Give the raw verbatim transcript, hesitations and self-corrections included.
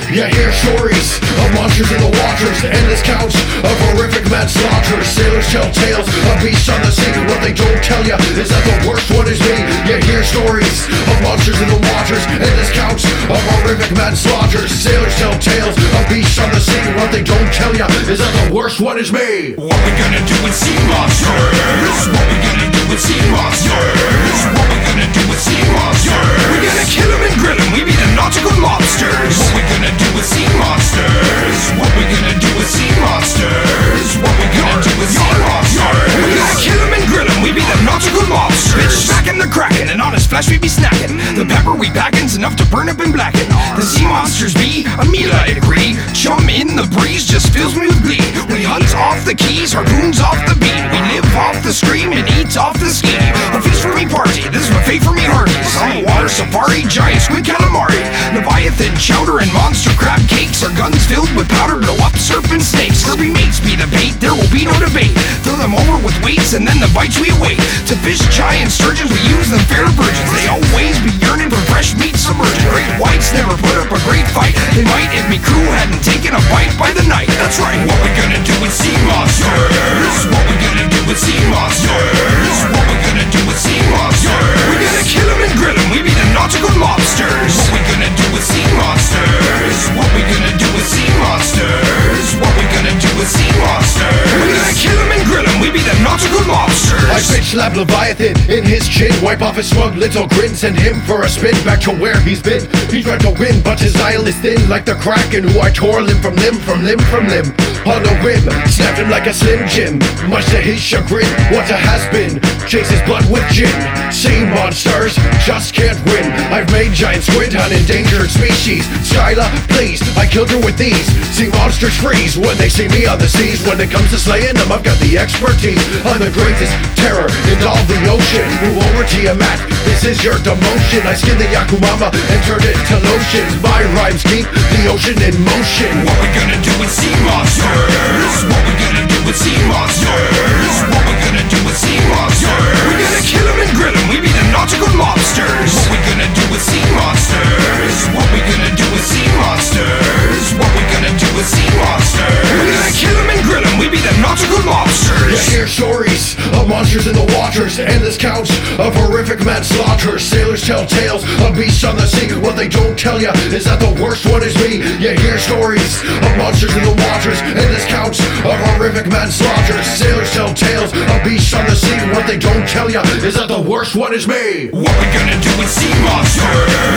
You hear stories of monsters in the waters, endless counts of horrific manslaughter. Sailors tell tales of beasts on the sea. What they don't tell you is that the worst one is me. You hear stories of monsters in the waters, endless counts of horrific manslaughter. Sailors tell tales of beasts on the sea. What they don't tell you is that the worst one is me. What we gonna do with sea monsters? What we gonna do with sea monsters? What we gonna do with sea monsters? We gonna kill them and grill them, we be the nautical lobsters. What we gonna do with sea monsters? What we gonna do with sea monsters? What we gonna do with sea monsters? We gonna kill them and grill them, we be the nautical lobsters. Bitch smacking the kraken, and on his flesh we be snacking. The pepper we packin's enough to burn up and blacken. The sea monsters be a meal I agree. Chum in the breeze just fills me with glee. We hunt off the keys, harpoons off the beat. We live off the scream and eat off the ski. A feast for me party, this is buffet for me hearties. On the water safari, giant squid calamari, Leviathan chowder and monster crab cakes. Our guns filled with powder blow up serpent snakes. Scurvy mates be the bait, there will be no debate. Throw them over with weights and then the bites we await. To fish giant sturgeons we use them fair virgins. They always be yearning for fresh meat submerged. Great whites never put up a great fight. They might if me crew hadn't taken a bite by the night. That's right. What we gonna do with sea monsters? What we gonna do with sea monsters? What we gonna do with sea monsters? We gonna kill them and grill them, we be the nautical lobsters. What we gonna do with sea monsters? What we gonna do with sea monsters? What we gonna do with sea monsters? We gonna kill them and grill them, we be the nautical lobsters. I bitch slap Leviathan in his chin, wipe off his smug little grin, send him for a spin back to where he's been. He tried to win, but his eye is thin like the kraken who I tore limb from limb from limb from limb. On a whim, snapped him like a Slim Jim, much to his chagrin. What a has-been, chase his blood with gin. Sea monsters just can't win. I've made giant squid an endangered species. Skyla, please, I killed her with these. Sea monsters freeze when they see me on the seas. When it comes to slaying them, I've got the expertise. I'm the greatest terror in all the ocean. Move over Tiamat, this is your demotion. I skinned the Yakumama and turned it to lotions. My rhymes keep the ocean in motion. What we gonna do with sea monsters? What we gonna do with sea monsters? What we gonna do with sea monsters? We gonna kill them and grill them, we be the nautical lobsters. What we gonna do with sea monsters? What we gonna do with sea monsters? What we gonna do with sea monsters? We gonna kill them and grill them, we be the nautical lobsters. You hear stories of monsters in the waters, endless counts of horrific manslaughter. Sailors tell tales of beasts on the sea. What they don't tell you is that the worst one is me. You hear stories of monsters in the waters, endless counts of horrific manslaughter. Sailors tell tales of beasts on the sea. What they don't tell you is that the worst one is me. What we gonna do with sea monsters?